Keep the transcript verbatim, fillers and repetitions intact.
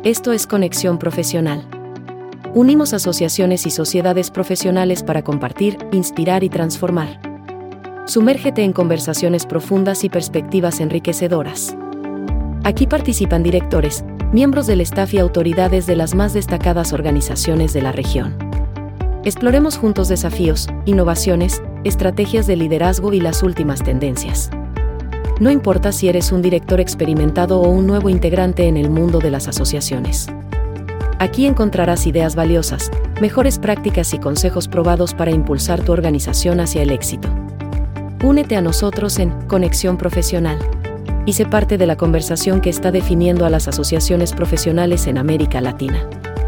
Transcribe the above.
Esto es Conexión Profesional. Unimos asociaciones y sociedades profesionales para compartir, inspirar y transformar. Sumérgete en conversaciones profundas y perspectivas enriquecedoras. Aquí participan directores, miembros del staff y autoridades de las más destacadas organizaciones de la región. Exploremos juntos desafíos, innovaciones, estrategias de liderazgo y las últimas tendencias. No importa si eres un director experimentado o un nuevo integrante en el mundo de las asociaciones. Aquí encontrarás ideas valiosas, mejores prácticas y consejos probados para impulsar tu organización hacia el éxito. Únete a nosotros en Conexión Profesional y sé parte de la conversación que está definiendo a las asociaciones profesionales en América Latina.